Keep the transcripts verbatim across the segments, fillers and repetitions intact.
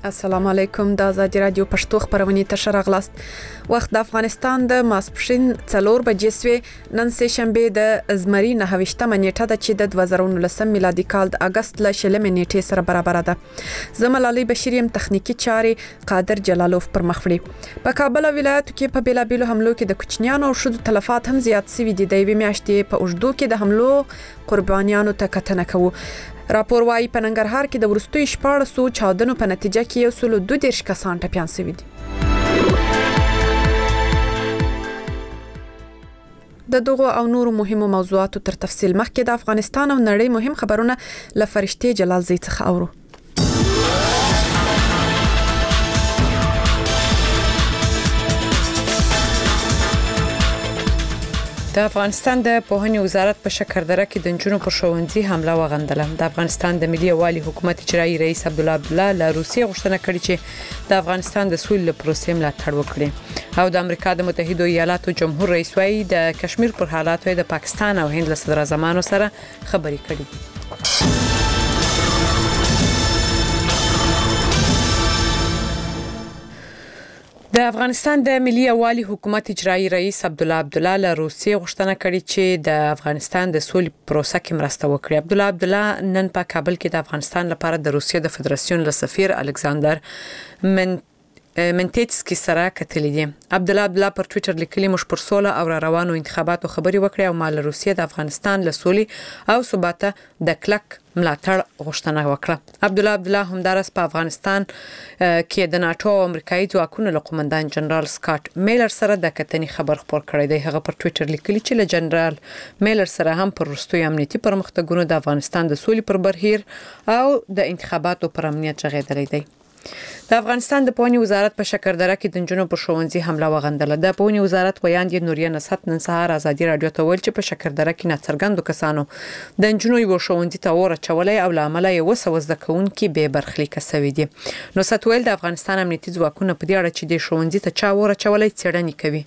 السلام علیکم د آزادي رادیو پښتو خبرونه ته راغلاست. وخت د افغانستان د ماسپښین څلور بجې سوې نن سه شنبه د زمري نه هوښتمه نیټه د چې د دوه زره ونولس میلادي کال د اگست ل شلمې نیټې سره برابر ده. زمل علي بشیریم تخنیکی چارې قادر جلالوف پر مخ وړي. په کابل ولایت کې په بیلابیلو حملو کې د کوچنیانو او شودو تلفات هم زیات شوي دي. د یوې میاشتې په اوږدو کې د حملو قربانیانو ته کتنه کوو. راپور وايي په ننګرهار کې د ورستوي شپاړسو چاودنو په نتیجه کې یو سل دوه دیرش کسان ټپیان شوي دي. د دغو او نورو مهمو موضوعاتو تر تفصیل مخکې د افغانستان او نړۍ مهم خبرونه له فرشتي جلال زی څخه اورو. د افغانستان د پوهنې وزارت په شکردره کې د نجونو پر ښوونځي حمله وغندله. د افغانستان د ملي یووالي حکومت اجرایي رئیس عبدالله عبدالله له روسیې غوښتنه کړې چې د افغانستان د سولې پروسې ملاتړ وکړي. او د امریکا د متحده ایالاتو جمهور رئیس وايي د کشمیر پر حالاتو د پاکستان او هند له صدر اعظمانو سره خبرې کړې. د افغانستان د ملي یووالي حکومت اجرایي رئیس عبدالله عبدالله له روسیې غوښتنه کړې چې د افغانستان د سولې پروسه کې مرسته وکړي. عبدالله عبدالله نن په کابل کې د افغانستان لپاره د روسیې د فدراسیون له سفیر الکساندر من منټیټسکي سره کتلې دي. عبدالله عبدالله پر ټوئیټر لیکلي موږ پر سوله او را روانو انتخاباتو خبري وکړې او مال روسیې د افغانستان له سولې او ثبات د کلک ملاتړ غوښتنه وکړه. عبدالله عبدالله همدارس په افغانستان کې د ناتو او امریکایي ځواکونو له قومندان جنرال سکاټ میلر سره د کتنې خبر خپور کړی دی. هغه پر ټوئیټر لیکلي چې له جنرال میلر سره هم پر وروستي امنیتي پرمختګونو د افغانستان د سولې پر بهیر او د انتخاباتو پر امنیت غږیدلی دی. د افغانستان د پوهنې وزارت په شکردره کې د نجونو پر ښوونځي حمله وغندله. د پوهنې وزارت ویاند نوریه نصحت نن سهار آزادي رادیو ته ویل چې په شکردره کې ناڅرګندو کسانو د نجونو یو ښوونځي ته اور اچولی او له امله یې وسه زده کوونکي بې برخلیکه شوي دي. نصحت ویل د افغانستان امنیتي ځواکونه په دې اړه چې د ښوونځي ته چا اور اچولی څېړنې کوي.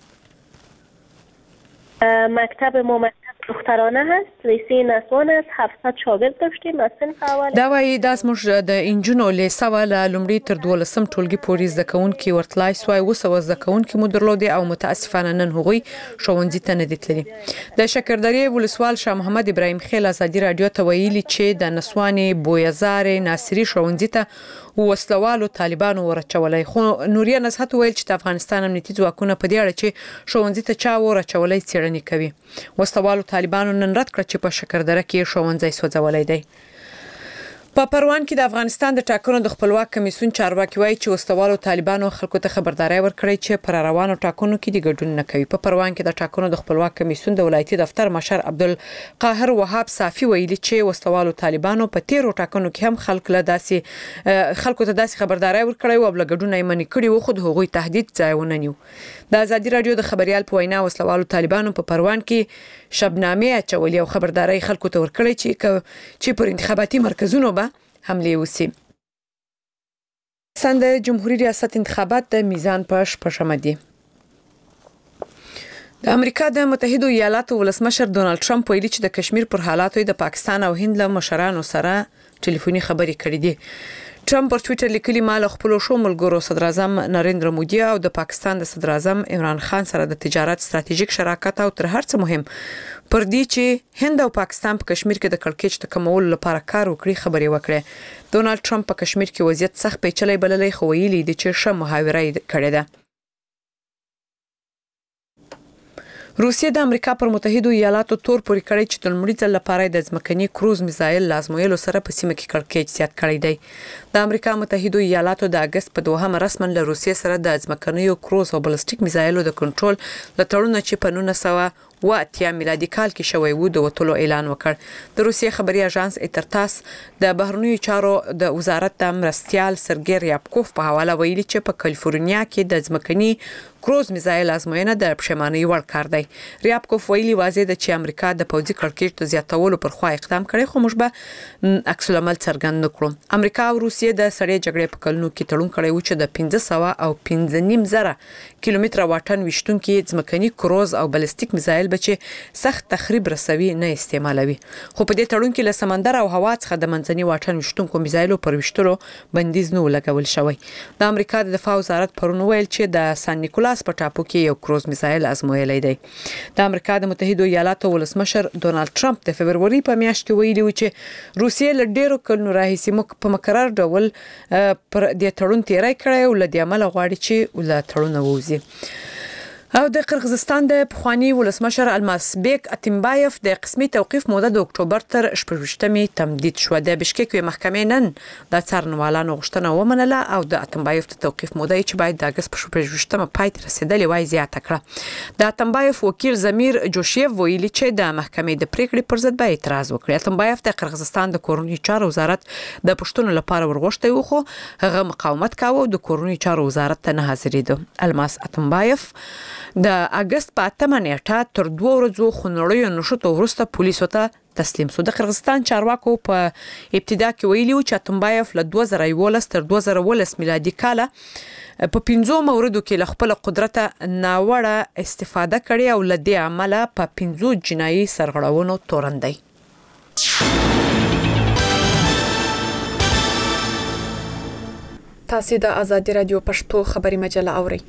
مکتب ما مکتب دخترانه هست، لیسه نسوان است، هفتصد شاگرد داشتیم از صنف اول. دا وایي دا زموږ د انجونو لیسه وه له لومړي تر دولسم ټولګي پورې زده کوونکي ورتلای سوای. اوه سوه زده کوونکي مو درلودې او متاسفانه نن هغوی ښوونځي ته نه دي تللي. د شکردرې ولسوال شاه محمد ابراهیم خیل آزادي رادیو ته ویلي چې د نسوانې بویزارې ناصري ښوونځي ته وسلوالو طالبانو ورچولای. خو نوریه نصحت ویل چې د افغانستان امنیتي ځواکونه په دې اړه چې ښوونځي ته چا ورچولای څېړنې کوي. وسلوالو طالبانو نن رد کړ چې په شکردره کې ښوونځی سوځولی دی. په پروان کې د افغانستان د ټاکنو د خپلواک کمیسیون چارواکي وایي چې وسلوالو طالبانو خلکو ته خبرداري ورکړې چې پر روانو ټاکنو کې د ګډون نه کوي. په پروان کې د ټاکنو د خپلواک کمیسیون د ولایتي دفتر مشر عبدالقاهر وهاب صافي ویلي چې وسلوالو طالبانو په تیرو ټاکنو کې هم خلک له داسې خلکو ته داسې خبرداري ورکړې او له ګډون یې منع کړي و، خو د هغوی تهدید ځای ونه نیو. د آزادي رادیو د خبريال په وینا وسلوالو طالبانو په پروان کې شبنامې اچولې او خبرداري خلکو ته ورکړې چې چې پر انتخاباتي مرکزونو به حمله وسی. سند جمهوریت ریاست انتخابات د میزان په شپږمه دي. د امریکا د متحده ایالاتو ولسمشر ډونالد ټرمپ ویلي چې د کشمیر پر حالاتو د پاکستان او هند له مشرانو سره ټلیفوني خبرې کړې دي. ټرمپ پر ټوئیټر لیکلي ما له خپلو شو ملګرو صدر اعظم نریندرا مودي او د پاکستان د صدر اعظم عمران خان سره د تجارت ستراتیژیک شراکت او تر هر څه مهم پر دې چې هند او پاکستان په کشمیر کې د کړکېچ د کمولو لپاره کار وکړي خبرې وکړې. ډونالد ټرمپ په کشمیر کې وضعیت سخت پیچلی بللی خو ویلي دی چې ښه محاوره یې کړې ده. روسیه د امریکا پر متحده ایالاتو تور پورې کړی چې د لومړي ځل لپاره د ځمکني کروز میزایل لازمویلو سره په سیمه کې کړکېچ زیات کړی دی. د امریکا متحده ایالاتو د اگست په دوهمه رسمن له روسیې سره د ځمکنیو کروز او بلستیک میزایلو د کنټرول له تړون چې په نولس سوه و اتیا میلادي کال کې شوی و د وټولو اعلان وکړ. د روسیې خبري اژانس ایترتاس د بهرنیو چارو د وزارت د مرستيال سرګي ریابکوف په حواله ویلي چې په کالیفورنیا کې د ځمکني کروز میزایل ازموینه د پښیماني وړ کار دی. ریابکوف ویلي واضح ده چې امریکا د پوځي کړکېچ د زیاتولو پر خوا اقدام کړي، خو موږ به عکس العمل څرګند نکړو. امریکا او روسیې د سړې جګړې په کلونو کې تړون کړی و چې د پنځه سوه او پنځه نیم زره کیلومتره واټن وشتونکي ځمکني کروز او بالستیک میزایل به چې سخت تخریب رسوي نه استعمالوي. خو په دې تړون کې له سمندر او هوا څخه د منځني واټن وشتونکو میزایلو پر وشتلو بندیز نه لګول شوی. د امریکا د دفاع وزارت پرون ویل چې د سان نیکولاس په ټاپو کې یو کروز میزایل ازمویلی دی. د امریکا د متحده ایالاتو ولسمشر ډونالد ټرمپ د فبروري په میاشت کې ویلي و چې روسیې له ډیرو کلونو راهیسې مخ په مقرر ډول پر دې تړون تیری کړی او له دې امله غواړي چې له تړون ووځي. او د قرغیزستان د پخوانی ولسمشر المازبek اتمبایف د قسمي توقيف موده د اکتوبر تر شپږمې تمدید شو. د بشکک محکمې نن د څارنوالانو غوښتنه ومنله او د اتمبایف د توقيف موده چې باید د اگست په شپږمه پای ته رسیدلې وای زیاته کړه. د اتمبایف وکیل زمیر جوشیف ویلي چې د محکمې د پریکړې پر ضد به اعتراض وکړي. اتمبایف د قرغیزستان د کورونی چارو وزارت د پښتون لپاره ورغوښتي و، خو هغه مقاومت کاوه او د کورونی چارو وزارت ته نه حاضرېده. الماس اتمبایف د اگست په اتمه نیټه تر دوه ورځو خنړیو نشوت ورسته پولیسو ته تسلیم شو. د قرغیزستان چارواکو په ابتدا کې ویلي و چې اتمبایف له دوه زره یولس تر دوه زره ولس میلادي کال په پنځو موردو کې له خپل قدرت ناوړه استفاده کړې او له دې عمله په پنځو جنایي سرغړونو تورن دی. تاسو د آزادي رادیو پښتو خبري مجله اورئ.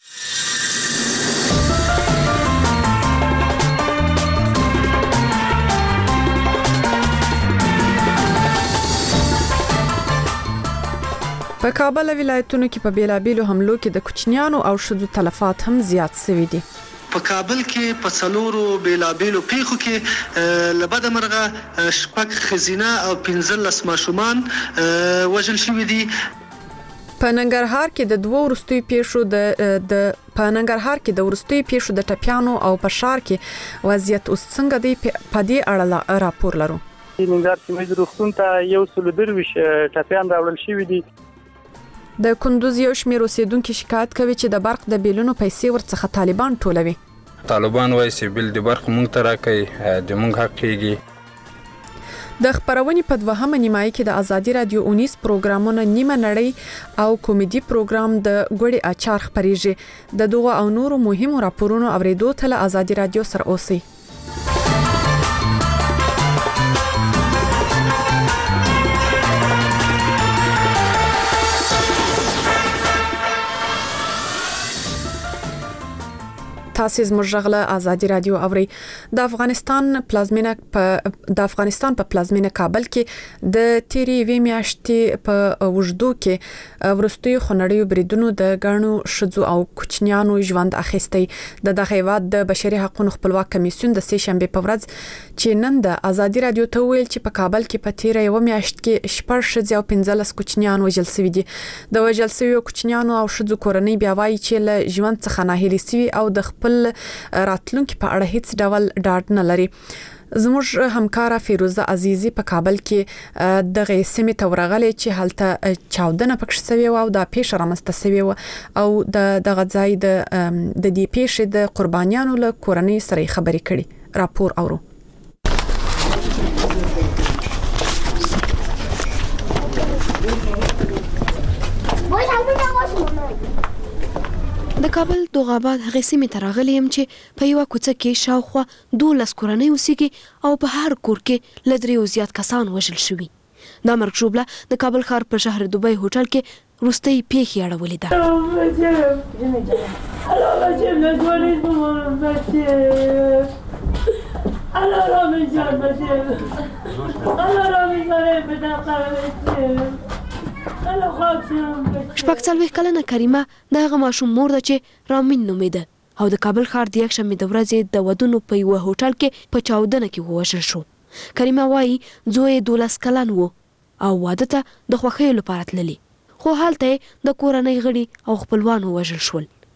په کابل ولایتونو کې په بیلابیلو حملو کې د کوچنیانو او شذو تلفات هم زیات شوي دي. په کابل کې په څلورو بیلابیلو پیښو کې لبد مرغه شپږ خزینه او پنځلس ماشومان وژل شوي دي. په ننګرهار کې د دوه ورستوي پیښو د د په ننګرهار کې د ورستوي پیښو د ټپیانو او په شار کې وضعیت اوس څنګه دی په دې اړه راپور لرو. ننګرهار کې مې روغتون ته یو سل درویش ټپیان راوړل شوي دي. د کندوز یو شمېر اوسیدونکو شکایت کوي چې د برق د بیلونو پیسې ورڅخه طالبان ټولوي. طالبان وایي چې بیل د برق مونږ ته راکړي د مونږ حق کېږي. د خبرونې په دوهمه نیمایي کې د آزادي رادیو اونیس پروګرامونه نیمه نړۍ او کامیډي پروګرام د ګوړې اچار خبريږي. د دغه او نورو مهمو راپورونو اوریدو ته له آزادي رادیو سره اوسئ. تاسو زموږ غله آزادي رادیو اوري. د افغانستان پلازمینه په د افغانستان په پلازمینه کابل کې د تیری وی میاشتې په وجدو کې ورستي خنړیو بریدونو د غاڼو شذو او کوچنیانو ژوند اخیستي. د دغه هیواد د بشري حقوقو خپلواک کمیسیون د سه شنبه په ورځ چې نن د آزادي رادیو ته ویل چې په کابل کې په تیری یو میاشت کې شپږ شذ او پنځلس کوچنیان وژل شوي دي. د وژل شویو کوچنیانو او شذو کورنۍ بیا وایي چې له ژوند څخه ناهیلي شوي او د خپل راتلونکو په اړه هیڅ ډول ډاډ نه لري. زموږ همکارا فیروزه عزیزی په کابل کې د غیسمې تورغلې چې هلته چاودنه پکښ سوي او د پیښه رامسته سوي او د دغه ځای د د دې پیښې د قربانیانو له کورنۍ سره خبرې کړي. راپور اورو. د کابل دوغاباد هغه سیمې ته راغلی یم چې په یوه کوڅه کې شاوخوا دولس کورنۍ اوسېږي او په هر کور کې له دریو زیات کسان وژل شوي. دا مرګ ژوبله د کابل ښار په شهر دوبۍ هوټل کې وروستۍ پیښې اړولې ده. شپږ څلوېښت کلنه کریمه د هغه ماشوم مور ده چې رامین نومېده او د کابل ښار د یکشنبې د ورځې د ودونو په یوه هوټل کې په چاودنه کې ووژل شو. کریمه وایي زوی یې دولس کلن و او واده ته د خوښیو لپاره تللی، خو هلته د کورنۍ غړي او خپلوان ووژل شول.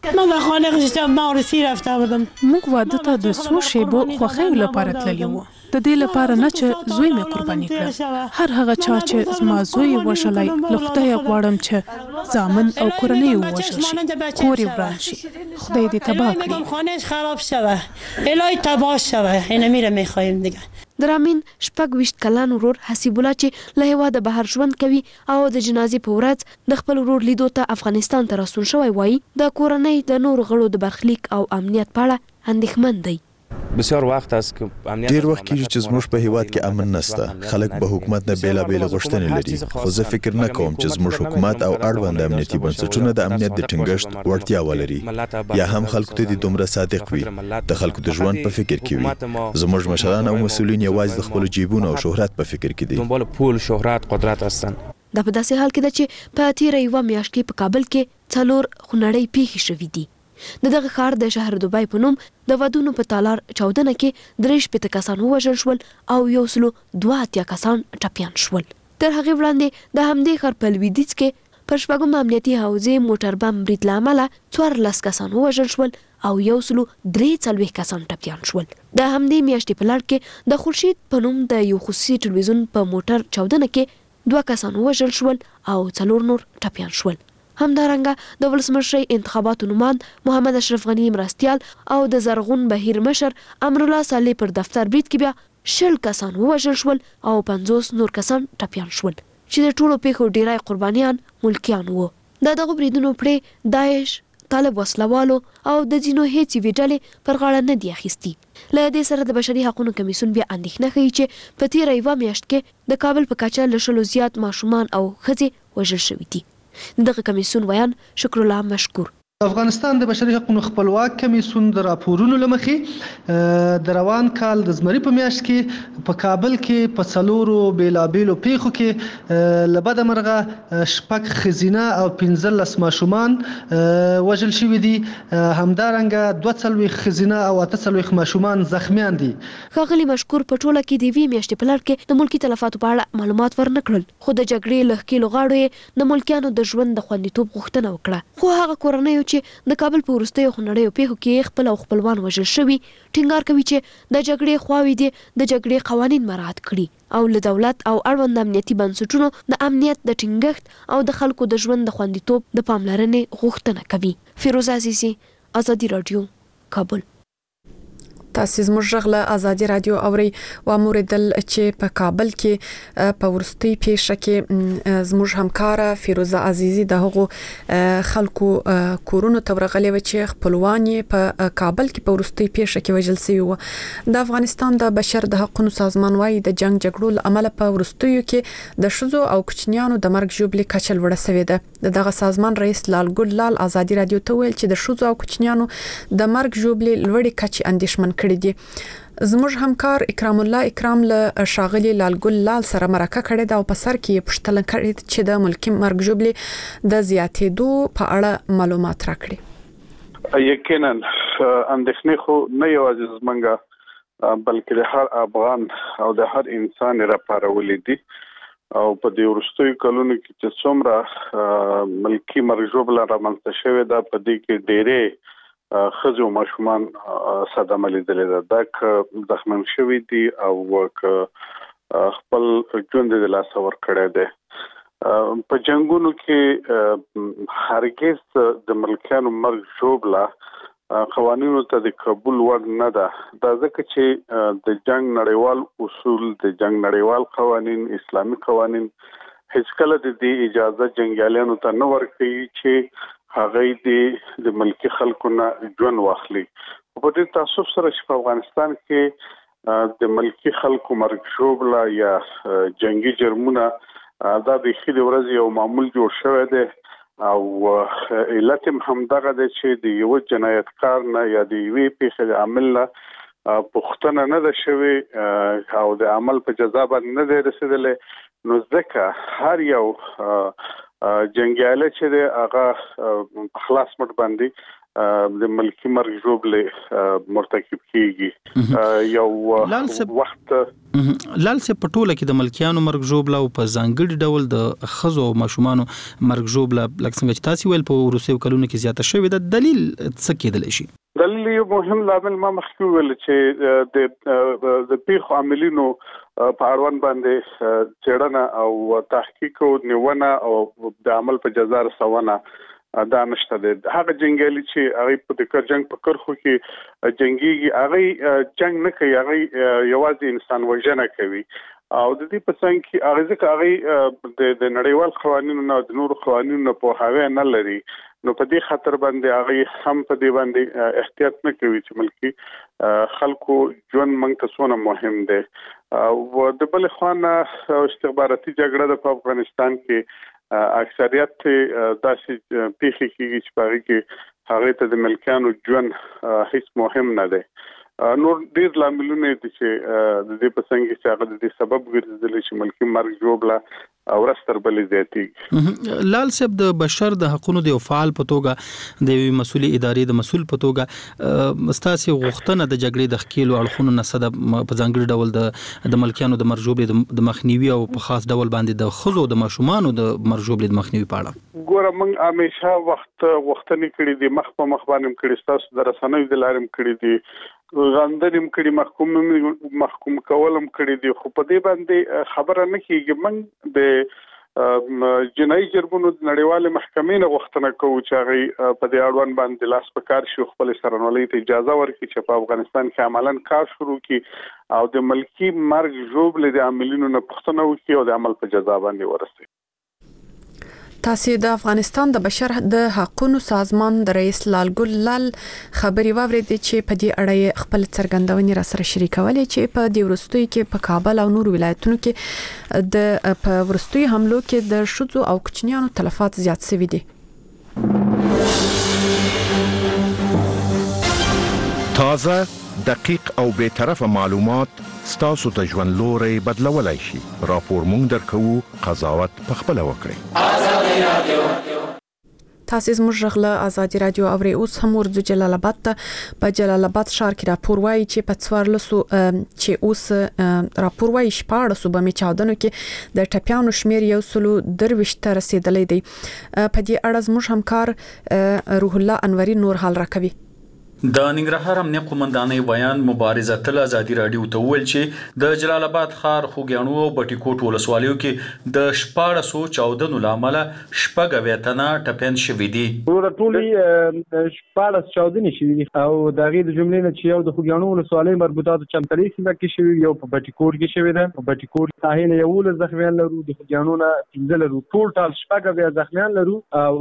من به خانه گذاشتم مورسی رفته بودم. موږ واده ته د څو شیبو خوښیو لپاره تللی وو. د دې لپاره نه چې زوی مې قرباني کړ. هر هغه چا چې زما زوی وژلی له خدایه غواړم چې زامن او کورنۍ ووژل شي، کور یې وران شي، خدای دې تباه کړي. خانهش خراب شوه، الهی تباه شوه. اینو میره میخوایم دیگه. د رامین شپږ ویشت کلن ورور حسیب الله چې له هیواده بهر ژوند کوي او د جنازې په ورځ د خپل ورور لیدو ته افغانستان ته راستون شوی وایي د کورنۍ د نورو غړو د برخلیک او امنیت په اړه اندېښمن دی. بسیار وخت است که امنیت ډیر وخت کېږي چې زموږ په هیواد کې امن نشته. خلک به حکومت نه بیلابېل غوښتنې لري، خو زه فکر نه کوم چې زموږ حکومت او اړوند امنیتي بنسټونه د امنیت د ټینګښت وړتیا ولري یا هم خلکو ته د دومره صادق وي، د خلکو د ژوند په فکر کې وي. زموږ مشران او مسؤلین یوازې د خپل جیبونو او شهرت په فکر کې دي. دنبال پول، شهرت، قدرت هستن. دا په داسې حال کې ده چې په تیره یوه میاشت کې په کابل کې څلور خونړۍ پیښې شوې دي. د دغه ښار د شهر دوبۍ په نوم د ودونو په تالار چاودنه کې درې شپېته کسان ووژل شول او یو سلو دوه اتیا کسان ټپیان شول. تر هغې وړاندې د همدې ښار په لویدیځ کې پر شپږم امنیتي حوزې موټر بم برید له امله څوارلس کسان ووژل شول او یو سلو درې څلوېښت کسان ټپیان شول. د همدې میاشتې په لړ کې د خورشید په نوم د یو خصوصي ټلویزیون په موټر چاودنه کې دوه کسان ووژل شول او څلور نور ټپیان شول. همدارنګه د ولسمشرۍ انتخاباتو نوماند محمد اشرف غني مرستیال او د زرغون بهیر مشر امرالله صالح پر دفتر برید کې بیا شل کسان ووژل شول او پنځوس نور کسان ټپیان شول چې د ټولو پیښو ډیری قربانیان ملکیان وو. د دغو بریدونو پړې داعش، طالب وسلوالو او د ځینو هیڅ ډلې پر غاړه نه دي اخیستي. له دې سره د بشري حقوقو کمیسیون بیا اندېښنه ښیي چې په تیره یوه میاشت کې د کابل په کچه له شلو زیات ماشومان او ښځې وژل شوي دي. دغه کمیسیون ویان شکر الله مشکور. افغانستان د بشري حقوقو خپلواک کمیسیون د راپورونو لمخې د روان کال د زمري په میاشت کې په کابل کې په څلورو بیلابیلو پیښو کې له بده مرغه شپږ ښځینه او پنځلس ماشومان وژل شوي دي. همدارنګه دوه څلوېښت ښځینه او اته څلوېښت ماشومان زخمیان دي. ښاغلي مشکور په ټوله کې د یوې میاشتې په لړ کې د ملکي تلفاتو په اړه معلومات ورنه کړل، خو د جګړې له ښکېلو غاړو یې د ملکیانو د ژوند د خوندیتوب غوښتنه وکړه. خو هغه کورنیو چې د کابل په وروستیو خونړیو پیښو کې خپل او خپلوان وژل شوي ټینګار کوي چې د جګړې خواوې دې د جګړې قوانین مراعات کړي او له دولت او اړوند امنیتي بنسټونو د امنیت د ټینګښت او د خلکو د ژوند د خوندیتوب د پاملرنې غوښتنه کوي. فیروزه عزیزي، ازادي رادیو، کابل. تاسو زموږ غږ له ازادي رادیو اوري و موریدل چې په کابل کې په ورستي پیښه کې زموږ همکار فیروزه عزیزي د هغو خلکو کورونو ته ورغلې و چې خپلوان په کابل کې په ورستي پیښه کې وژل شوي و. د افغانستان د بشر د حقوقو سازمان وايي د جنگ جګړو له امله په ورستیو کې د شذو او کوچنیانو د مرګ ژوبلې کچه لوړه شوې ده. دغه سازمان رئیس لال ګل لال ازادي رادیو ته ویل چې د شذو او کوچنیانو د مرګ ژوبلې لوړې کچې اندېښمن کړي دي. زموږ همکار اکرام الله اکرام له شاغلي لالګل لال سره مرکه کړې ده او په سر کې پښتنه کړې چې د ملکی مرګ ژوبلې د زیاتېدو په اړه معلومات راکړي. یقینا اندېښنې خو نه یوازې زمونږه بلکې د هر افغان او د هر انسان لپاره ولې دي او په دې وروستیو کلونو کې چې څومره ملکی مرګ ژوبله رامنځته شوې ده په دې کې ډېرې خزو ماشومان صدمه لیدلې ده. دا که زخمن شوي دي او که خپل ژوند د لاسه ورکړی دی. په جنګونو کې هرګز د ملکیانو مرګ ژوبله قوانینو ته د قبول وړ نه ده. دا ځکه چې د جنگ نړیوال اصول، د جنگ نړیوال قوانین، اسلامي قوانین هیڅکله د دې اجازه جنګیالیانو ته نه ورکوي چې هغه دې د ملکی خلکو نه ژوند واخلي. په دې تاسو سره چې په افغانستان کې د ملکی خلکو مرګ ژوبله یا جنگي جرمونه دا د خېل ورځ یو معمول جوړ شوی دی او علت هم دغه دی چې د یو جنایتکار نه یا د یوې پیښې د عامل نه پوښتنه نه ده شوې او د عمل په جزا باندې نه دی رسېدلی، نو ځکه هر یو جنګیاله چې دی هغه خلاص مټ باندې د ملکی مرګ ژوبلې مرتکب کیږي یو وخت لال سه پټوله کې د ملکیانو مرګ ژوبله او په ځانګړي ډول د خزو او ماشومانو مرګ ژوبله لکه څنګه چې تاسو ویل په روسي کلونو کې زیاته شوې ده دلیل څه کېدلی شي؟ دلیل یو مهم لامل ما مخکې ویل چې د د پیښو عاملینو په اړوند باندې څېړنه او تحقیق او نیونه او د عمل په جزا رسونه دا نشته ده. هغه جنگیالي چې هغه په د جنگ په کرخو کې جنگيږي هغه جنگ نه کوي، هغه یوازې انسان وژنه کوي او د دې په څنګ کې هغه ځکه هغه د نړیوال قوانینو نه د نورو قوانینو په هغه نه لري، نو په دې خاطر باندې هغه هم په دې باندې احتیاط نه کوي چې ملکی خلکو ژوند موږ ته څونه مهم دی. او د بل خوانه استخباراتي جګړه په افغانستان کې اکثریت داسې پیښې کېږي چې په هغه کې هغه ته د ملکیانو ژوند هیڅ مهم نه دی. نور ډیر لاملونه دي چې د دې په څنګه چې هغه د دې سبب ګرځېدل چې ملکی مرګ ژوبله او رستر بلې زیاتېږي. لال صاحب د بشر د حقوقو د فعال په توګه د یوې مسؤلې ادارې د مسؤل په توګه ستاسو غوښتنه د جګړې د ښکیلو اړخونو نه صد په ځانګړي ډول د د ملکیانو د مرګ ژوبلې د مخنیوي او په خاص ډول باندې د خزو د ماشومانو د مرګ ژوبلې د مخنیوي په اړه ګوره موږ همیشه وخت غوښتنې کړې دي، مخ په مخ باندې کړې، تاسو د رسنیو د لارې کړې دي، غندریم کړي، محکوم محکوم کولم کړي دي، خو په دې باندې خبره نه کیږي. موږ د جنایي جرمونو د نړیوال محکمې نه غوښتنه کوو چې هغه په دې اړوند باندې لاس په کار شي، خپل سرنولۍ ته اجازه ورکړي چې په افغانستان کې عملاً کار شروع کړي او د ملکی مرګ ژوبلې د عاملینو نه پوښتنه وکړي او د عمل په جزا باندې ورسوي. تاسو د افغانستان د بشر د حقوقو سازمان د رئیس لالګل لال خبري واورید چې په دې اړه خپل څرګندونې را سره شریکولې چې په دې ورستوي کې په کابل او نور ولایتونو کې د په ورستوي حملو کې د شذو او کوچنیانو تلفات زیات شوي دي. تازه دقیق او به طرف معلومات ستاسو ته ژوند لوري بدلولای شي. راپور مونږ درکو، قضاوت په خپل وکړئ. آزادي رادیو تاسو زموږ غله آزادي رادیو اوري. اوس هم ورځو جلال آباد ته په جلال آباد ښار کې راپور وایي چې په څوارلسو چې اوس راپور وایي شپاړس صوبه چاودنو کې د ټپیانو شمیر یو سلو درويشت ته رسیدلې دی. په دې اړه زموږ همکار روح الله انوري نور حال راکوي. د ننګرهار امنیت قومندانۍ ویان مبارزه تل آزادي رادیو ته ویل چې د جلال آباد ښار خوګیاڼو او بټي کوټ ولسوالیو کې د شپاړسو چاودنو لامل شپږ اویتنه ټپین شوي دي. ورته ټولي شپاړس چاودنې شوي دي او د غي د جملې نه چې یو د خوګیاڼو ولسوالۍ مربوطات چمتلې سیمه کې شوي، یو په بټي کوټ کې شوي ده. په بټي کوټ ساحل یو ول زخمیان لرو، د خوګیاڼو نه پنځه لرو، ټول ټال شپږ اویا زخمیان لرو او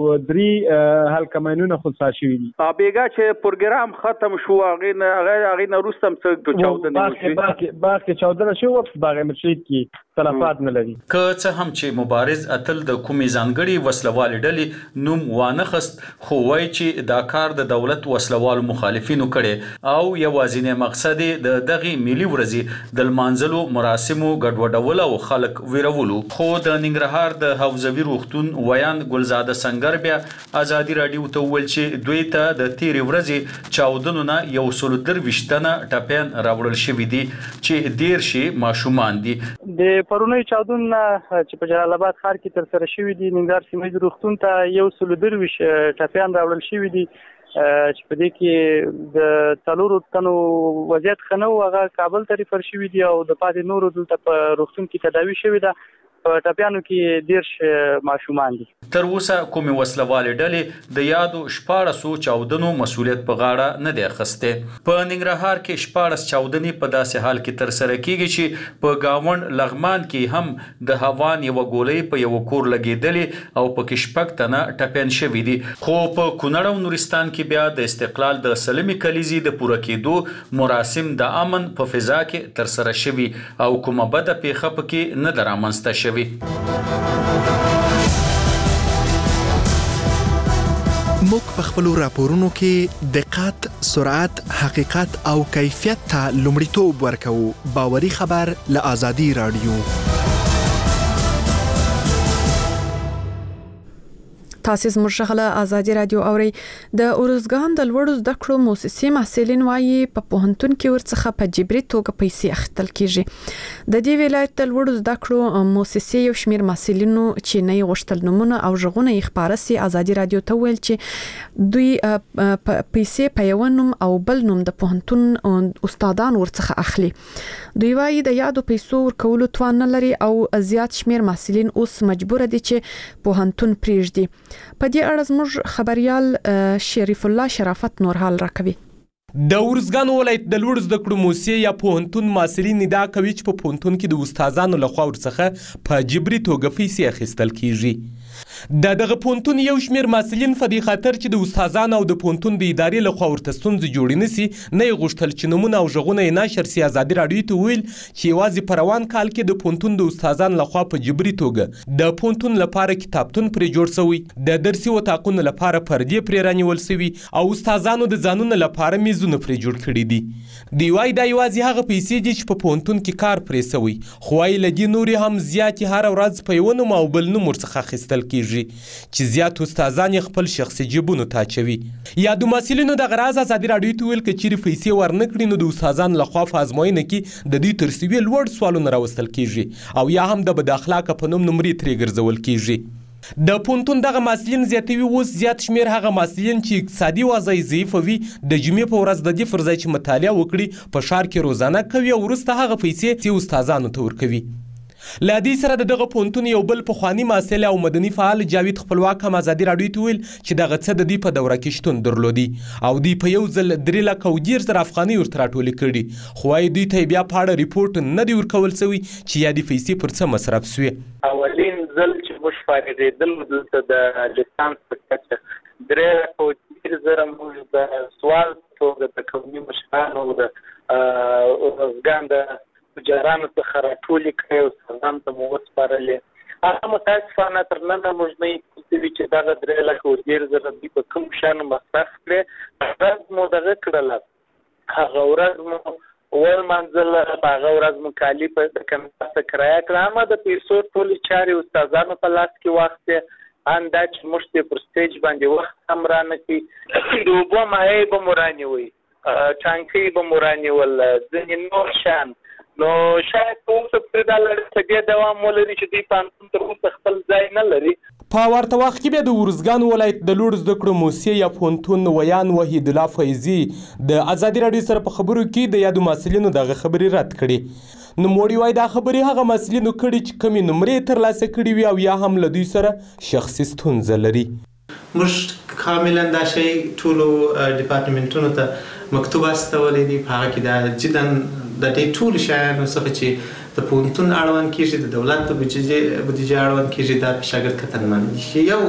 درې هل کمینونه خلصا شوي دي. بیګا چې پروګرام ختم شو هغه نه هغه نه روستم څه چاودنه وشي، باقي باقي چاودنه شو باغ مرشد کې تلفات نه لري. که څه هم چې مبارز اتل د کومې ځانګړي وسلوال ډلې نوم وانه خست، خو وایي چې دا کار د دولت وسلوال مخالفینو کړي او یوازینی مقصد د دغه ملي ورځي د لمانځلو مراسمو ګډوډول او خلک ویرولو. خو د ننګرهار د حوزوي روغتون ویان ګلزاده سنگر بیا آزادي رادیو ته ویل چې دوی ته د تیر ورځې چاودنو نه یو سل درويشتنه ټپین راوړل شوی دي چې دیر شي ماشومان دي. د پرونی چاودنو چې په جلال آباد ښار کې تر سره شوی دي، ننګرهار سیمه روغتون ته یو سل درويش ټپین راوړل شوی دي چې په دې کې د څلورو تنو وضعیت خنو هغه کابل ته ریفر شوی دي او د پاتې نورو دلته په روغتون کې تداوی شوی ده. په ټپیانو کې دیرش ماشومان دي. تر اوسه کومې وسلوالې ډلې د یادو شپاړسو چاودنو مسؤلیت په غاړه نه دی اخیستی. په ننګرهار کې شپاړس چاودنې په داسې حال کې تر سره کیږي چې په گاوند لغمان کې هم د هوان یو ګولۍ په یو کور لګېدلې او په کې شپږ تنه ټپین شوي دي. خو په کونړ او نورستان کې بیا د استقلال د سلمي کلیزې د پوره کېدو مراسم د امن په فضا کې تر سره شوي او کومه بده پیښه پکې نه ده رامنځته شوې. موږ په خپلو راپورونو کې دقت، سرعت، حقیقت او کیفیت ته لومړیتوب ورکوو. باوري خبر له آزادي رادیو. تاسیس مرشغله ازادي رادیو اوري د اورزګان د لوړو زده کړو مؤسسې محصلین وايي په پوهنتون کې ورڅخه په جبري توګه پیسې اخیستل کیږي. د دې ولایت د لوړو زده کړو مؤسسې یو شمېر محصلینو چې نه غوښتل نمونه او ژغونه یې خبره سي ازادي رادیو ته ویل چې دوی پیسې په یو نوم او بل نوم د پوهنتون استادان ورڅخه اخلي. دوی وايي د یادو پیسو ورکولو توان نه لري او زیات شمېر محصلین اوس مجبور دي چې پوهنتون پریږدي. په دې اړه زموږ خبريال شریف الله شرافت نورحال راکوي. د ورزګان ولایت د لوړ زده کړو مؤسسې یا پوهنتون محصلین ادعا کوي چې په پوهنتون کې د استادانو لخوا ورڅخه په جبري توګه پیسې اخیستل کیږي. د دغه پوهنتون یو شمېر محصلین په دې خاطر چې د استادانو او د پوهنتون د ادارې لخوا ورته ستونزې جوړې نشي نه یې غوښتل چې نومونه او ژغونه یې نشر سي. ازادي راډیو ته ویل چې یوازې په روان کال کې د پوهنتون د استادانو لخوا په جبري توګه د پوهنتون لپاره کتابتون پرې جوړ شوی، د درسي وطاقونو لپاره پردې پرې رانیول شوي او استادانو د ځانونو لپاره میزونه پرې جوړ کړي دي. دوی وايي دا یوازې هغه پیسې دي چې په پوهنتون کې کار پرې شوی، خو وايي له دې نورې هم زیاتې هره ورځ په یو نوم او بل نوم ورڅخه اخیستل کیږي چې زیات استادان خپل شخصي جیبونو ته اچوي. یا د محصلینو د غراز ازادي راډیو ته ویل چې چیرې پیسې ورنکړي نو د استادان لخوا په ازموینه کې د دوی تر سوي لوړ سوالونه راوستل کیږي او یا هم د بد اخلاقه په نوم نمرې ترې ګرځول کیږي. د پوهنتون دغه محصلین زیاتوي اوس زیات شمېر هغه محصلین چې اقتصادي وضع یې ضعیفه وي د جمعې په ورځ د دې پر ځای چې مطالعه وکړي په ښار کې روزانه کوي او وروسته هغه پیسې استادانو ته ورکوي. له دې سره د دغه پوهنتون یو بل پخواني محصل او مدني فعال جاوید خپلواک هم ازادي راډیو ته ویل چې دغه څه د دې په دوره کې شتون درلودي او دوی په یو ځل درې لکه او ډېر زره افغانۍ ورته راټولې کړي، خو وايي دوی ته بیا په اړه ریپورټ نه دی ورکول شوی چې یادې پیسې پر څه مصرف سوې. اولین ځل چې موږ فارغېدل دلته د لیسانس په کچه درې لکه او ډېر زره موږ د سوال توګه د قومي مشرانو او د ارزګان د تجارانو څخه راټولې کړې او استادانو ته مو وسپارلې. هغه متاسفانه تر ننه موږ نه یې پوهېږو چې دغه درې لکه او ډېر زره دوی په کوم شیانو مصرف کړې. ورځ مو دغه کړله، هغه ورځ مو ولمانځله، په هغه ورځ مو کالي په د کمپاس ته کرایه کړه. اما د پیسو ټولې چارې استادانو په لاس کې واخیستې، ان دا چې موږ ته پر سټیج باندې وخت هم رانه کړي، د اوبو مایع به مو رانیوي، ټانکۍ به مو رانیول، ځینې نور شیان. نو شاید په اوسه پرې دا لړۍ بیا دوام ولري چې دوی پوهنتون تر اوسه خپل ځای نه لري. په ورته وخت کې بیا د ورزګان ولایت د لوړ زده کړو مؤسسې یا پوهنتون ویان وحید الله فیضي د ازادي راډیو سره په خبرو کې د یادو محصلینو دغه خبرې رد کړې. نوموړي وایي دا خبرې هغه محصلینو کړي چې کمې نمرې ترلاسه کړي وي او یا هم له دوی سره شخصي ستونزه لري. موږ کاملا دا شی ټولو ډپارټمنټونو ته مکتوب استولې دي، په هغه کې دا جدا د دې ټول شیانو څخه چې د پوهنتون اړوند کېږي د دولت په بودیجې بودیجې اړوند کېږي دا شاګرد کتن باندې شي یو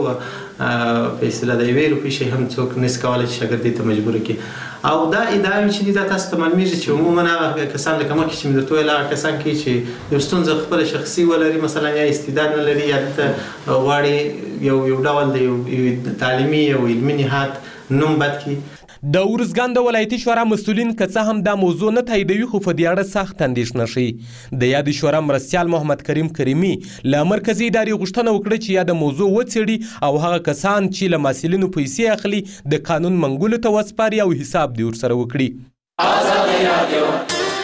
یو فیصله د یوې روپۍ شي هم څوک نس کولای چې شاګرد ته مجبور کړي. او دا ادعا چې دا تاسو ته معلومیږي چې عموما هغه کسان لکه مخکې چې مې درته ویل هغه کسان کې چې یو ستونزه خپله شخصي ولري، مثلا یا استعداد نه لري یا دلته غواړي یو یو ډول د یو تعلیمي او علمي نهاد نوم بد کړي. د ورزګان د ولایتي شورا مسؤلین که څه هم دا موضوع نه تاییدوي خو په دې اړه سخت اندېښنه ښیي. د یادې شورا مرستیال محمد کریم کریمي له مرکزي ادارې غوښتنه وکړه چې یاده موضوع وڅېړي او هغه کسان چې له محصلینو پیسې اخلي د قانون منګولو ته وسپاري او حساب دې ورسره وکړي. ازادي راډیو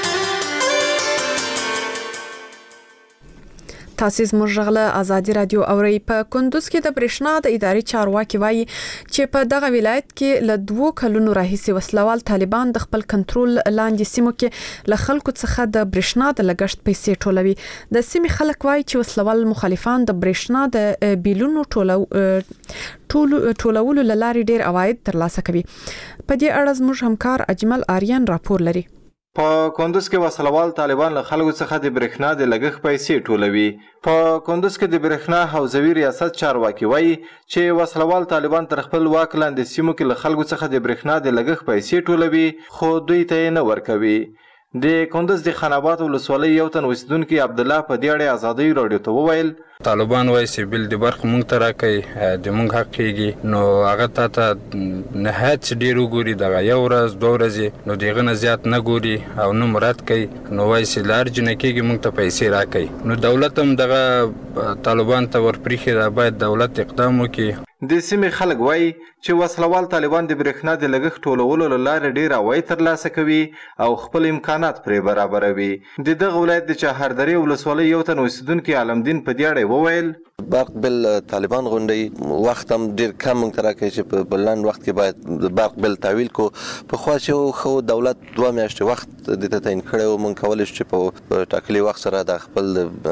تاسیس مرغله ازادي رادیو اوري. په کندوز کې د برېښنا د ادارې چارواکي وایي چې په دغه ولایت کې له دوو کلونو راهیسې وسلوال طالبان د خپل کنټرول لاندې سیمو کې له خلکو څخه د برېښنا د لګښت پیسې ټولوي. د سیمې خلک وایي چې وسلوال مخالفان د برېښنا د بیلونو ټولو ټولولو لارې ډېر عواید ترلاسه کوي. په دې اړه زموږ همکار اجمل آریان راپور لري. په کندوز کې وسلوال طالبان له خلکو څخه د برېښنا د لګښت پیسې ټولوي. په کندوز کې د برېښنا حوزوي ریاست چارواکي وایي چې وسلوال طالبان تر خپل واک لاندې سیمو کې له خلکو څخه د برېښنا د لګښت پیسې ټولوي خو دوی ته یې نه ورکوي. د کندوز د خان آباد ولسوالۍ یو تن اوسیدونکي عبدالله په دې اړه ازادي راډیو ته وویل طالبان وایي چې بیل د برخه مونږ ته راکوي د مونږ حق کېږي نو هغه تا ته نهایت ډېر وګوري دغه یو ورځ دوه ورځې نو د هغه نه زیات نه ګوري او نه مراد کوي نو وایي چې له ارجې نه کېږي مونږ ته پیسې راکوي. نو دولت هم دغه طالبان ته ورپرېښي دا باید دولت اقدام وکړي. د سیمې خلک وایي چې وسلوال طالبان د برېښنا د لګښت ټولولو له لارې ډېر عواید ترلاسه کوي او خپل امکانات پرې برابروي. د دغه ولایت د چهاردرې ولسوالۍ یو تن اوسیدونکي عالمدین په دې اړه وویل برق بل طالبان غونډي وخت هم ډېر کم موږ ته راکوي چې په بلند وخت کې باید د برق بل تحویل کو. پخوا چې خو دولت دوه میاشتې وخت دې ته تعین کړی و، موږ کولی شو چې په ټاکلي وخت سره د خپل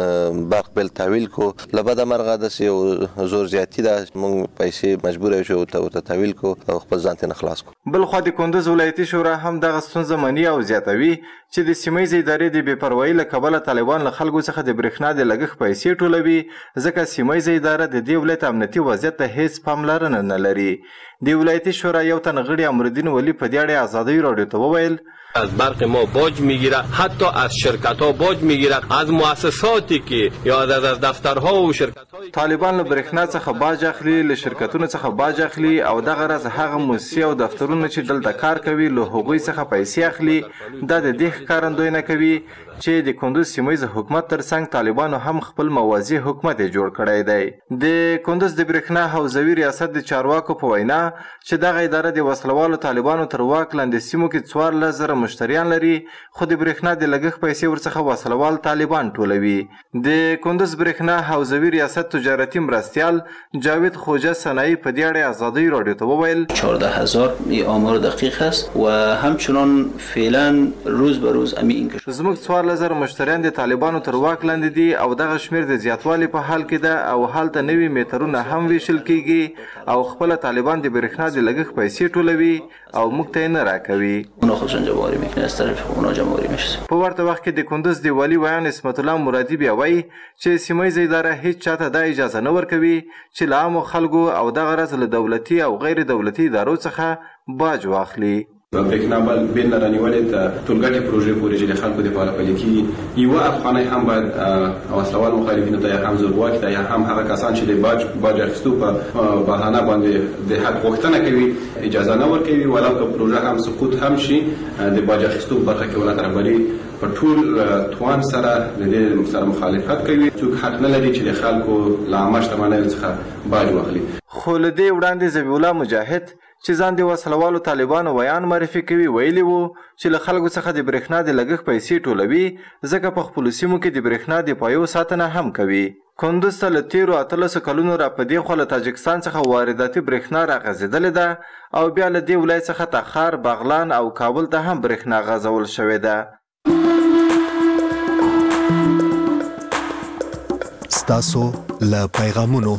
برق بل تحویل کو. له بده مرغه داسې یو زور زیاتي ده، موږ پیسې مجبور یو چې ورته تحویل کو او خپل ځان ترې نه خلاص کو. بل خوا د کندوز ولایتي شورا هم دغه ستونزه مني او زیاتوي چې د سیمه ییزې ادارې د بې پروایۍ له کبله طالبان له خلکو څخه د برېښنا د لګښت پیسې ټولوي، ځکه سیمه ییزه اداره د دې ولایت امنیتي وضعیت ته هیڅ پاملرنه نه لري. د ولایتي شورا یو تن غړي امرالدین ولی په دې اړه ازادۍ راډیو ته وویل از برق ما باج میگیره، حتی از شرکت ها باج میگیره، از مؤسساتی که یا از دفترها و شرکت های طالبان له برېښنا څخه باج اخلي، له شرکتونو څخه باج اخلي او دغه راز هغه مؤسسې او دفترونه چې دلته کار کوي له هغوی څخه پیسې اخلي. دا د دې ښکارندوی نه کوي چې د کندوز سیمه ییز حکومت ترڅنګ طالبانو هم خپل موازی حکومت جوړ کړی دی. د کندوز د برېښنا حوزوي ریاست د چارواکو په وینا چې دغه اداره د وسلوالو طالبانو تر واک لاندې سیمو کې څوارلس زره مشتریان لري، خو د برېښنا د لګښت پیسې ورڅخه وسلوال طالبان ټولوي. د کندوز برېښنا حوزوي ریاست تجارتي مرستیال جاوید خوجه سنایی په دې اړه ازادۍ راډیو ته وویل چهارده هزار این آمار دقیق است و همچنان فعلا روز به روز امی این کشور زموږ څوارلس زره مشتریان د طالبانو تر واک لاندې دي او دغه شمیر د زیاتوالي په حال کې ده او هلته نوي میټرونه هم ویشل کیږي او خپل طالبان د برېښنا د لګښت پیسې ټولوي او موږ ته نه راکوي. اونا خودشون جمهوری میکنه، از طرف اونا جمهوری میشه. په ورته وخت کې د کندوز د والی ویان اسمت الله مرادي بیا وایي چې سیمه ییزه اداره هیڅ چاته دا اجازه نه ورکوي چې له عامو خلکو او دغه راز له دولتي او غیر دولتي ادارو څخه باج واخلي. برېښنا بل بیل نه رانیولې ته ټولګټې پروژې پورې چې د خلکو دپاره پلي کېږي، یوه افغانۍ هم باید وسلوال مخالفینو ته یا هم زورواکي ته یا هم هغه کسان چې د باج باج اخیستو په بهانه باندې د حق غوښتنه کوي اجازه نه ورکوي، ولو که پروژه هم سقوط هم شي د باج اخیستو په برخه کې ولایت رهبري په ټول توان سره د دې سره مخالفت کوي. څوک حق نه لري چې د خلکو له عامه شتمنیو څخه باج واخلي. خو له دې وړاندې ذبیح الله مجاهد چې ځان د وسلوالو طالبانو ویان معرفي کوي ویلي وو چې له خلکو څخه د برېښنا د لګښت پیسې ټولوي، ځکه په خپلو سیمو کې د برېښنا د پایو ساتنه هم کوي. کندوز ته له تیرو اتلسو کلونو را په دې خوا له تاجکستان څخه وارداتي برېښنا راغځېدلې ده او بیا له دې ولایت څخه تخار، بغلان او کابل ته هم برېښنا غځول شوې ده. ستاسو له پیغامونو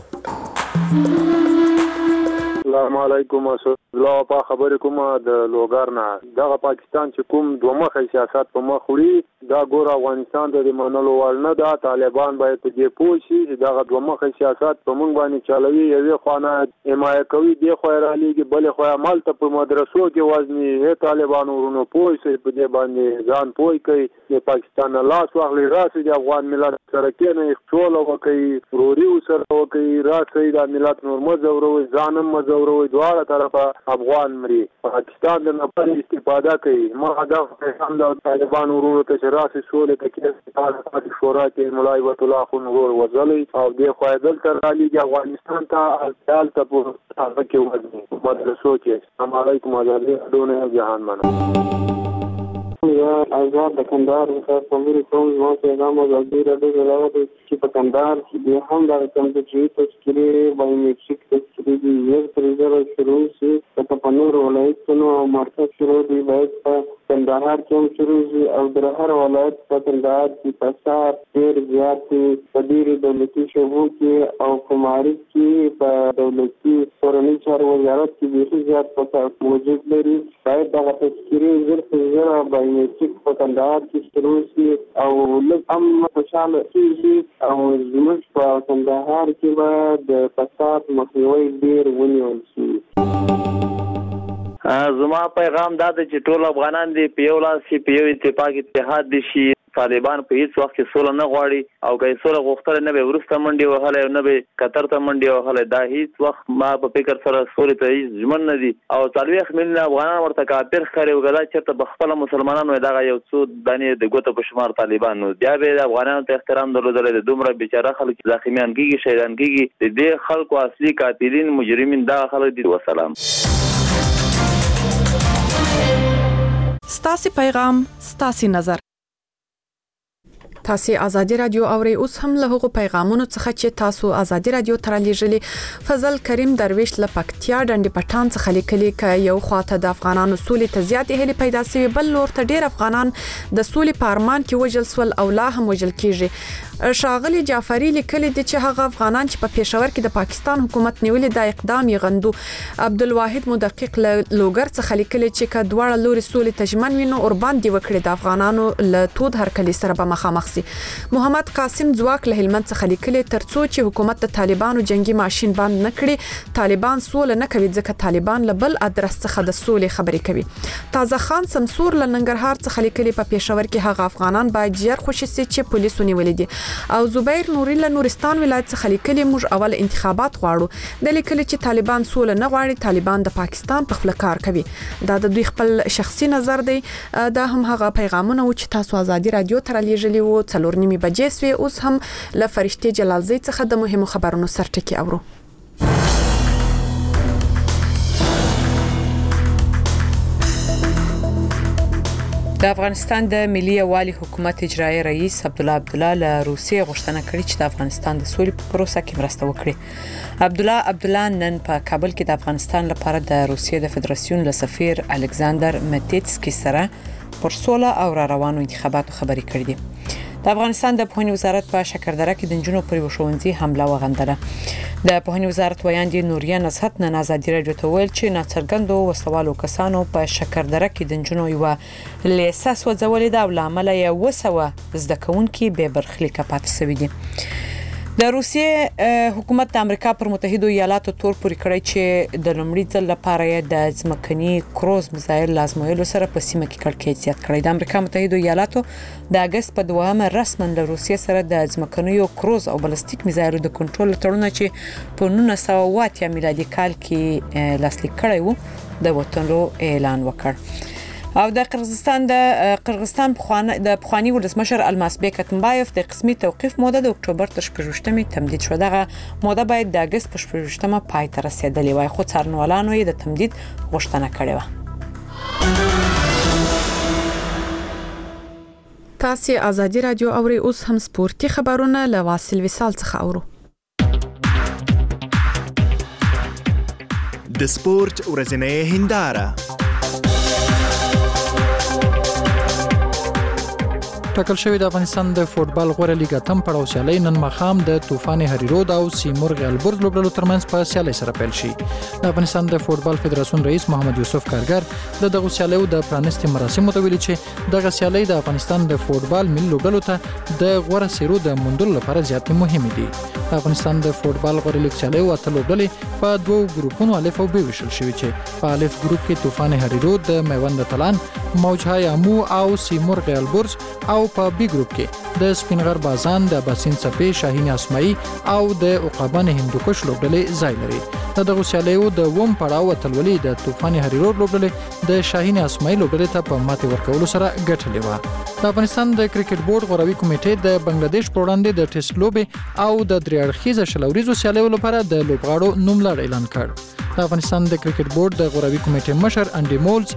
السلام علیکم، الله په خبرې کوم د لوګر نه. دغه پاکستان چې کوم دوه مخی سیاست په مخ وړي دا ګور افغانستان ته د منلو وړ نه ده. طالبان باید په دې پوه شي چې دغه دوه مخی سیاست په موږ باندې چلوي، یوې خوا نه حمایه کوي، دې خوا یې رالیږي، بلې خوا یې همالته په مدرسو کې وزني. ای طالبانو ورونو پوه شئ، په دې باندې ځان پوه کوي، د پاکستان نه لاس واخلي، راسئ د افغان ملت سره کېنئ، سوله وکړئ، وروري ورسره وکړئ، راسئ دا ملت نور مه ځوروئ، ځان هم مه ځوروئ، دواړه طرفه افغان مري. پاکستان د نفر استفاده کوي. ما هدف هم د طالبان ورونو ته چې راسي سولې ته کې شورا کې ملا عبد الله خون ور وزلي او د خوایدل تر علیږي افغانستان ته خیال ته په هغه کې وځي مدرسو کې. السلام علیکم ازادي دونه جهان منو یا آزاد د کندهار څخه خبرې کوم. زما پیغام ازادي راډیو راوړی چې په کندهار کې بیا هم د کمپیوټري تذکرې بایومټریک تذکرې دي یو تر زره شروع شي، لکه په نورو ولایتونو او مرکز شروع دي، باید په کندهار کې هم شروع شي او د هر ولایت په کندهار کې فساد ډېر زیات دی. په ډېرو دولتي شعبو کې او په معارف کې په دولتي کورني چارو وزارت کې بیخي زیات فساد موجود لري. باید دغه تذکرې زر تر زره بایومټریک په کندهار کې شروع شي او لږ هم خوشحاله کېږي او زموږ په کندهار کې به د فساد مخنیوی ډېر ونیول شي. زما پیغام دا دی چې ټول افغانان دي په یو لاس کې په یو اتفاق اتحاد دي شي. طالبان په هیڅ وخت کې سوله نه غواړي او که سوله غوښتل نه به ورسته منډي وهله نه به قطر ته منډي وهله دا هیڅ وخت ما په فکر سره سولې ته هیڅ ژمن نه دي او څلوېښت میلیونه افغانان ورته کافر ښکاري وګدا چېرته به خپله مسلمانانو دغه یو څو دانې د ګوتو په شمار طالبان نو بیا به د افغانانو ته احترام درلودلی د دومره بیچاره خلک زخمیان کېږي شهیدان کېږي د دې خلکو اصلي قاتلین مجرمین دغه خلک دي. وسلام. ستاسي پیغام ستاسي نظر. تاسو ازادي رادیو اوري اوس هم له هغو پیغامونو څخه چې تاسو ازادي رادیو تر لیږلي. فضل کریم درویش له پکتیا ډنډ پټان څخه لیکلي ک یو خواته د افغانانو سولې ته زیات هلي پیدا سوي بل لور ته ډیر افغانان د سولې په ارمان کې وجل سول او لا هم وجل کیږي. شاغلی جعفری لیکلي دي چې هغه افغانان چې په پېښور کې د پاکستان حکومت نیولې د اقدام یې غندو. عبدالواحد مدقق له لوګر څخه لیکلي چې ک دواړه لوري سولې تجمن وینو اوربان دی وکړي د افغانانو له تود هرکلی سره به مخامخ. محمد قاسم ځواک له هلمند څخه لیکلي ترڅو چې حکومت د طالبانو جنگي ماشين باند نکړي طالبان سول نه کوي ځکه طالبان له بل ادرس څخه د سولې خبرې کوي. تازه خان سمسور له ننګرهار څخه لیکلي په پېښور کې هغه افغانان باید ژر خوشي سي چې پولیسو نیولې دي. او زبیر نوري له نورستان ولایت څخه لیکلي موږ اول انتخابات غواړو د لیکلي چې طالبان سول نه غواړي طالبان د پاکستان په خپل کار کوي. دا د دوی خپل شخصي نظر دی. دا هم هغه پیغامونه و چې تاسو ازادي رادیو تر لیږلي وو څلور نیمه بجې سوي. اوس هم له فرشتي جلالزی څخه د مهمو خبرونو سرټکی اورو. د افغانستان د ملي یووالي حکومت اجرایی رئیس عبدالله عبدالله له روسیې غوښتنه کړې چې د افغانستان د سولې په پروسه کې مرسته وکړي. عبدالله عبدالله نن په کابل کې د افغانستان لپاره د روسیې د فدراسیون له سفیر الکساندر مټیټسکي سره پر سوله او را روانو انتخاباتو خبرې کړې دي. د افغانستان د پوهنې وزارت په شکردره کې د نجونو پر ښوونځي حمله وغندله. د پوهنې وزارت ویاندې نوریه نصحت نن ازادي رادیو ته ویل چې ناڅرګندو وسوالو کسانو په شکردره کې د نجونو یو لیسه سوځولې ده او له امله یې اوه سوه زده کوونکي بې برخلیکه پاتې شوي دي. د روسیې حکومت د امریکا پر متحده ایالاتو تور پورې کړی چې د لومړي ځل لپاره د ځمکني کروز میزایل لازمولو سره په سیمه کې کړکېچ زیات کړی. د امریکا متحده ایالاتو د اگست په دوامه رسما له روسیې سره د ځمکنیو کروز او بلستیک میزایلو د کنټرول تړون چې په نولس سوه اوه اتیا میلادي کال کې لاسلیک کړی و د وټولو اعلان وکړ. او د قرغیزستان د قرغیزستان د پخوانی ولسمشر الماسبek اتمبایف د قسمي توقيف موده د اکتوبر تر شپږمې تمدید شو. دغه موده باید د اگست په شپږمه پای ته رسیدلې وای خو څارنوالانو یې د تمدید غوښتنه کړې و. تاسو ازادي رادیو اوري اوس هم سپورتي خبرونه له واصل وصال څخه اورو. د سپورت ورځنۍ هنداره ټاکل شوی د افغانستان د فوټبال غوړه لیګ اتم پړاو سیالي نن مخام د طوفان هریرود او سیمرغ البرز لوبډلو ترمنځ په سیالي سره پیل شي. د افغانستان د فوټبال فدراسیون رئیس محمد یوسف کارګر د دغه سیالیو د پرانستي مراسمو ته ویلي چې دغه سیالي د افغانستان د فوټبال ملي لوبډلو ته د غوړه سیرو د موندلو لپاره زیات مهمه دي. د افغانستان د فوټبال غوړه لیګ سیالي او اتل لوبډلې په دوو ګروپونو الف او ب ویشل شوی چې په الف ګروپ کې طوفان هریرود د میوند تلان موجهای امو او سیمرغ البرز او په بی ګروپ کې د سپینغر بازان د باسین سپې شاهین اسماعی او د عقابان هندوکش لوبډلې ځای لري. دغه سیالیو د ووم پړاو اتلولي د طوفان هریرود لوبډلې د شاهین اسماعی لوبډلې ته په ماتې ورکولو سره ګټلې و. د افغانستان د کرکټ بورډ غوروي کمیټې د بنگلاديش پر وړاندې د ټیسټ لوبې او د درې اړخیزه شلوریزو سیالیو لپاره د لوبغاړو نوملړ اعلان کړ. د افغانستان د کرکټ بورډ د غوروي کمیټې مشر انډي مولز